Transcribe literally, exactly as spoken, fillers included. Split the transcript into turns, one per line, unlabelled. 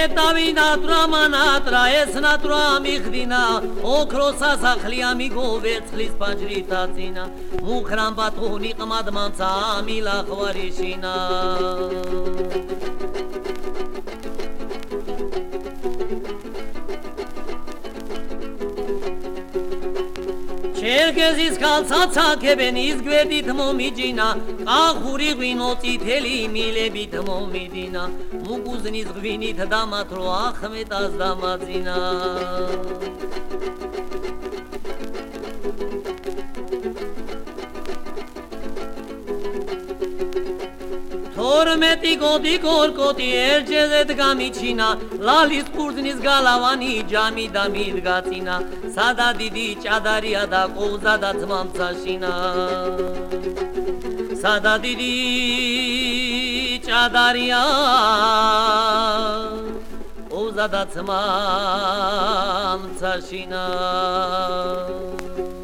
ეტავინატრა მანატრა ესნატრა მიხდინა ოქროსა სახლია მიგოვერცხლის ფაჯრითა წინა მუხრან ბათონი ყმად მამცა მილა ხვარიშინა ჩერგეზის ქალცაცაკებენ ის გვერდით მომიჯინა ყახური ღვინო წითელი მილებით მომიდინა მუგუზნის ღვინით დამათრო ახმეტას დამაძინა თორმეტი გოდი კორკოტი ერჯეზეთ გამიჩინა ლალის ყურძნის გალავანი ჯამი და მიდგაწინა სადა დიდი ჭადარია და ყუზა და ძმამცაშინა სადა დიდი ჭადარია ყუზა და ძმამცაშინა